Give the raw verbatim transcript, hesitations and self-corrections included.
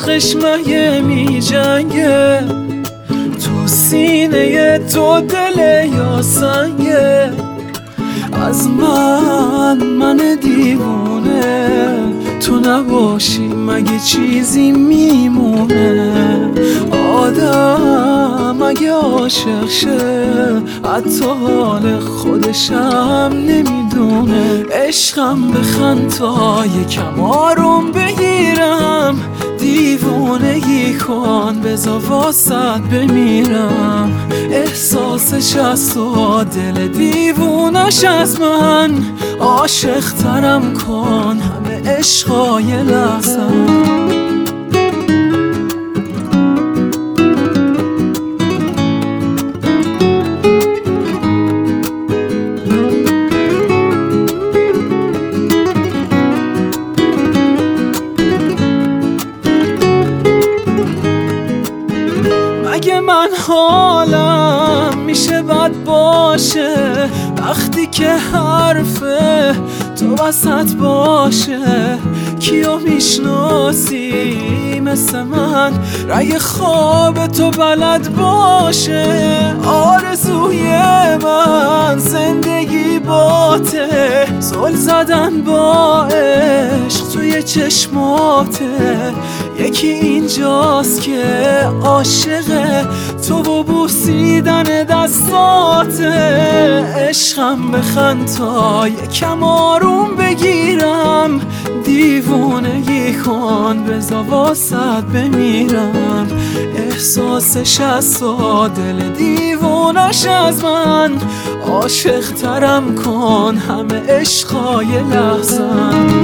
عشقش مگه می جنگه؟ تو سینه تو دل یا سنگه؟ از من من دیوونه تو نباشی مگه چیزی میمونه؟ آدم مگه عاشق شه حتی حال خودشم نمیدونه؟ عشقم بخند تا یکم آروم بگیرم، دیوونگی کن بذار واسط بمیرم. احساسش از تو دل دیوونش از من، عاشق ترم کن همه عشقای لحظم. اگه من حالم میشه بد باشه وقتی که حرفه تو وسط باشه؟ کیو میشناسی مثل من رأی خواب تو بلد باشه؟ آرزوی من زندگی باته، زل زدن با عشق توی چشماته. یکی اینجاست که عاشق تو و بوسیدن دستاته. عشقم بخند تا یکم آروم بگیرم، دیوونگی کن بذار واسط بمیرم. احساسش از تو دل دیوونش از من، عاشق ترم کن همه عشقای لحظم.